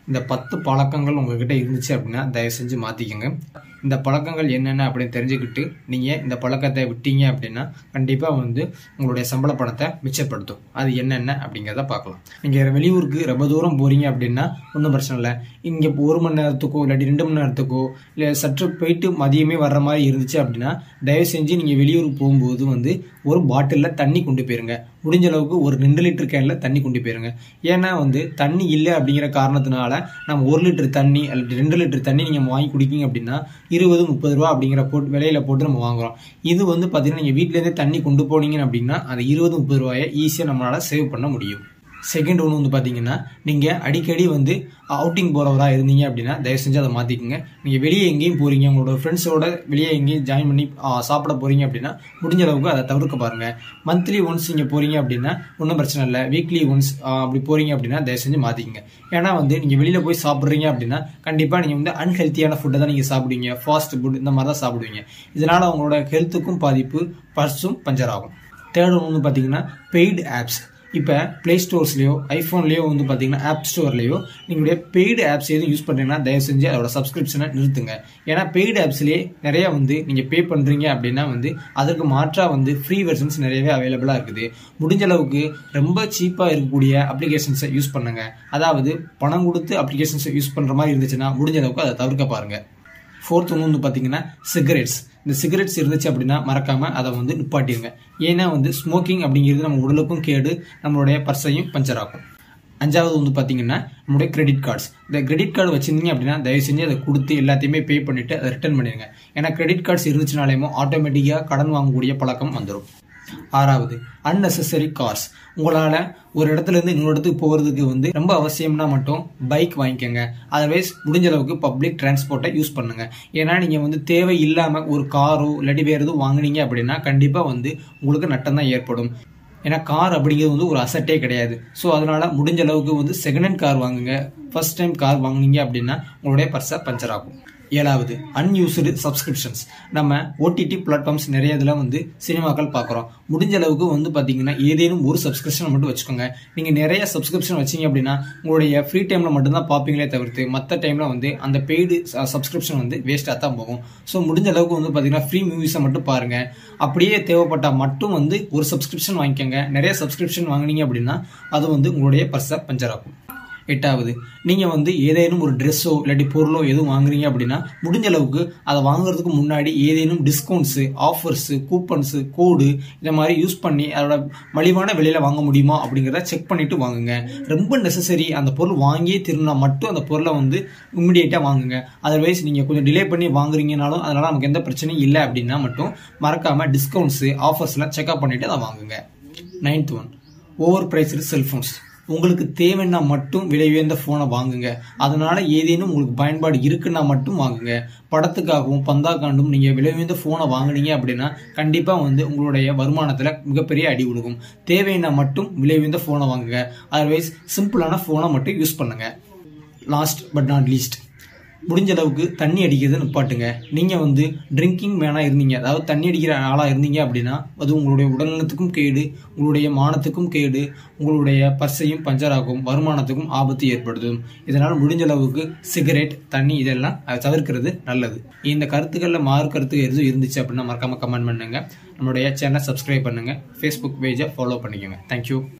இந்த 10 பழக்கங்கள் உங்ககிட்ட இருந்துச்சு அப்படின்னா தயவு செஞ்சு மாற்றிக்கோங்க. இந்த பழக்கங்கள் என்னென்ன அப்படின்னு தெரிஞ்சுக்கிட்டு நீங்கள் இந்த பழக்கத்தை விட்டீங்க அப்படின்னா கண்டிப்பாக உங்களுடைய சம்பள பணத்தை மிச்சப்படுத்தும். அது என்னென்ன அப்படிங்கிறத பார்க்கலாம். நீங்கள் வெளியூருக்கு ரொம்ப தூரம் போகிறீங்க அப்படின்னா ஒன்றும் பிரச்சனை இல்லை. இங்கே 1 மணி நேரத்துக்கோ இல்லாட்டி 2 மணி நேரத்துக்கோ இல்லை சற்று போயிட்டு மதியமே வர்ற மாதிரி இருந்துச்சு அப்படின்னா தயவு செஞ்சு நீங்கள் வெளியூருக்கு போகும்போது ஒரு பாட்டிலில் தண்ணி கொண்டு போயிருங்க. முடிஞ்ச அளவுக்கு ஒரு 2 லிட்டர் கேனில் தண்ணி கொண்டு போயிருங்க. ஏன்னா தண்ணி இல்லை அப்படிங்கிற காரணத்தினால நம்ம 1 லிட்டர் தண்ணி அல்லது 2 லிட்டர் தண்ணி நீங்கள் வாங்கி குடிக்கிங்க அப்படின்னா 20-30 ரூபா அப்படிங்கிற விலையில போட்டு நம்ம வாங்குறோம். இது பார்த்தீங்கன்னா நீங்கள் வீட்டிலேருந்தே தண்ணி கொண்டு போனீங்க அப்படின்னா அந்த 20-30 ரூபாயை ஈஸியாக நம்மளால சேவ் பண்ண முடியும். செகண்ட் ஒன்று பார்த்தீங்கன்னா நீங்கள் அடிக்கடி அவுட்டிங் போகிறவராக இருந்தீங்க அப்படின்னா தயவு செஞ்சு அதை மாற்றிக்குங்க. நீங்கள் வெளியே எங்கேயும் போகிறீங்க, உங்களோட ஃப்ரெண்ட்ஸோட வெளியே எங்கேயும் ஜாயின் பண்ணி சாப்பிட போகிறீங்க அப்படின்னா முடிஞ்ச அளவுக்கு அதை தவிர்க்க பாருங்கள். மந்த்லி ஒன்ஸ் நீங்கள் போகிறீங்க அப்படின்னா ஒன்றும் பிரச்சனை இல்லை. வீக்லி ஒன்ஸ் அப்படி போகிறீங்க அப்படின்னா தயவு செஞ்சு மாற்றிக்குங்க. ஏன்னா நீங்கள் வெளியில் போய் சாப்பிட்றீங்க அப்படின்னா கண்டிப்பாக நீங்கள் அன்ஹெல்த்தியான ஃபுட்டை தான் நீங்கள் சாப்பிடுவீங்க. ஃபாஸ்ட் ஃபுட் இந்த மாதிரி தான் சாப்பிடுவீங்க. இதனால் உங்களோட ஹெல்த்துக்கும் பாதிப்பு, பர்ஸும் பஞ்சர் ஆகும். தேர்ட் ஒன்று பார்த்தீங்கன்னா பெய்டு ஆப்ஸ். இப்போ ப்ளே ஸ்டோர்ஸ்லையோ ஐஃபோன்லேயோ பார்த்தீங்கன்னா ஆப் ஸ்டோர்லையோ நீங்களுடைய பெய்டு ஆப்ஸ் எதுவும் யூஸ் பண்ணுறீங்கன்னா தயவு செஞ்சு அதோட சப்ஸ்கிரிப்ஷனை நிறுத்துங்க. ஏன்னா பெய்டு ஆப்ஸ்லேயே நிறையா நீங்கள் பே பண்ணுறீங்க அப்படின்னா அதற்கு மாற்றாக ஃப்ரீ வெர்ஷன்ஸ் நிறையவே அவைலபிளாக இருக்குது. முடிஞ்ச அளவுக்கு ரொம்ப சீப்பாக இருக்கக்கூடிய அப்ளிகேஷன்ஸை யூஸ் பண்ணுங்க. அதாவது பணம் கொடுத்து அப்ளிகேஷன்ஸை யூஸ் பண்ணுற மாதிரி இருந்துச்சுன்னா முடிஞ்ச அளவுக்கு அதை தவிர்க்க பாருங்கள். ஃபோர்த் ஒன்று பார்த்தீங்கன்னா சிகரெட்ஸ். இந்த சிகரெட்ஸ் இருந்துச்சு அப்படின்னா மறக்காம அதை நிப்பாட்டிடுங்க. ஏன்னா ஸ்மோக்கிங் அப்படிங்கிறது நம்ம உடலுக்கும் கேடு, நம்மளுடைய பர்ஸையும் பஞ்சர் ஆகும். அஞ்சாவது பார்த்தீங்கன்னா நம்மளுடைய கிரெடிட் கார்ட்ஸ். இந்த கிரெடிட் கார்டு வச்சிருந்தீங்க அப்படின்னா தயவு செஞ்சு அதை கொடுத்து எல்லாத்தையுமே பே பண்ணிட்டு அதை ரிட்டர்ன் பண்ணிடுங்க. ஏன்னா கிரெடிட் கார்ட்ஸ் இருந்துச்சுனாலேயும் ஆட்டோமேட்டிக்காக கடன் வாங்கக்கூடிய பழக்கம் வந்துடும். ஆறாவது அன்னெசரி கார்ஸ். உங்களால் ஒரு இடத்துல இருந்து இன்னொரு இடத்துக்கு போகிறதுக்கு ரொம்ப அவசியம்னா மட்டும் பைக் வாங்கிக்கோங்க. அதர்வைஸ் முடிஞ்ச அளவுக்கு பப்ளிக் டிரான்ஸ்போர்ட்டை யூஸ் பண்ணுங்க. ஏன்னா நீங்கள் தேவை இல்லாமல் ஒரு காரோ இல்லாட்டி வேறு எதுவும் வாங்கினீங்க அப்படின்னா கண்டிப்பாக உங்களுக்கு நட்டம் தான் ஏற்படும். ஏன்னா கார் அப்படிங்கிறது ஒரு அசட்டே கிடையாது. ஸோ அதனால முடிஞ்ச அளவுக்கு செகண்ட் ஹேண்ட் கார் வாங்குங்க. ஃபர்ஸ்ட் டைம் கார் வாங்குனீங்க அப்படின்னா உங்களுடைய பர்ஸை பஞ்சர் ஆகும். ஏழாவது அன்யூஸ்டு சப்ஸ்கிரிப்ஷன்ஸ். நம்ம ஓடிடி பிளாட்ஃபார்ம்ஸ் நிறைய இதில் சினிமாக்கள் பார்க்குறோம். முடிஞ்ச அளவுக்கு பார்த்தீங்கன்னா ஏதேனும் ஒரு சப்ஸ்கிரிப்ஷன் மட்டும் வச்சுக்கோங்க. நீங்கள் நிறைய சப்ஸ்கிரிப்ஷன் வச்சிங்க அப்படின்னா உங்களுடைய ஃப்ரீ டைமில் மட்டும்தான் பார்ப்பீங்களே தவிர்த்து மற்ற டைமில் அந்த பெய்டு சப்ஸ்கிரிப்ஷன் வேஸ்ட்டாக தான் போகும். ஸோ முடிஞ்ச அளவுக்கு பார்த்தீங்கன்னா ஃப்ரீ மூவிஸை மட்டும் பாருங்கள். அப்படியே தேவைப்பட்டால் மட்டும் ஒரு சப்ஸ்கிரிப்ஷன் வாங்கிக்கோங்க. நிறைய சப்ஸ்கிரிப்ஷன் வாங்கினீங்க அப்படின்னா அது உங்களுடைய பர்ஸை பஞ்சர் ஆகும். எட்டாவது நீங்கள் ஏதேனும் ஒரு ட்ரெஸ்ஸோ இல்லாட்டி பொருளோ எதுவும் வாங்குறீங்க அப்படின்னா முடிஞ்ச அளவுக்கு அதை வாங்குறதுக்கு முன்னாடி ஏதேனும் டிஸ்கவுண்ட்ஸு, ஆஃபர்ஸு, கூப்பன்ஸு, கோடு இந்த மாதிரி யூஸ் பண்ணி அதோட மலிவான விலையில் வாங்க முடியுமா அப்படிங்கிறத செக் பண்ணிட்டு வாங்குங்க. ரொம்ப நெசசரி அந்த பொருள் வாங்கியே திரும்பினா மட்டும் அந்த பொருளை இம்மிடியேட்டாக வாங்குங்க. அதர்வைஸ் நீங்கள் கொஞ்சம் டிலே பண்ணி வாங்குறீங்கனாலும் அதனால் நமக்கு எந்த பிரச்சனையும் இல்லை அப்படின்னா மட்டும் மறக்காமல் டிஸ்கவுண்ட்ஸு, ஆஃபர்ஸ்லாம் செக்அப் பண்ணிவிட்டு அதை வாங்குங்க. 9th one over priced cellphones. உங்களுக்கு தேவைன்னா மட்டும் விலை உயர்ந்த ஃபோனை வாங்குங்க. அதனால ஏதேனும் உங்களுக்கு பயன்பாடு இருக்குன்னா மட்டும் வாங்குங்க. படத்துக்காகவும் பந்தாக்காண்டும் நீங்கள் விலை உயர்ந்த ஃபோனை வாங்கினீங்க அப்படின்னா கண்டிப்பாக உங்களுடைய வருமானத்தில் மிகப்பெரிய அடி விழுகும். தேவைன்னா மட்டும் விலை உயர்ந்த ஃபோனை வாங்குங்க. அதர்வைஸ் சிம்பிளான ஃபோனை மட்டும் யூஸ் பண்ணுங்க. லாஸ்ட் பட் நாட் லீஸ்ட், முடிஞ்ச அளவுக்கு தண்ணி அடிக்கிறது நிப்பாட்டுங்க. நீங்கள் ட்ரிங்கிங் மேனாக இருந்தீங்க, அதாவது தண்ணி அடிக்கிற ஆளாக இருந்தீங்க அப்படின்னா அது உங்களுடைய உடல்நலத்துக்கும் கேடு, உங்களுடைய மானத்துக்கும் கேடு, உங்களுடைய பர்ஸையும் பஞ்சராகும், வருமானத்துக்கும் ஆபத்து ஏற்படுத்தும். இதனால் முடிஞ்ச அளவுக்கு சிகரெட், தண்ணி இதெல்லாம் தவிர்க்கிறது நல்லது. இந்த கருத்துக்களில் மாறு கருத்து எதுவும் இருந்துச்சு அப்படின்னா மறக்காம கமெண்ட் பண்ணுங்க. நம்மளுடைய சேனலை சப்ஸ்கிரைப் பண்ணுங்க. ஃபேஸ்புக் பேஜை ஃபாலோ பண்ணிக்கோங்க. தேங்க்யூ.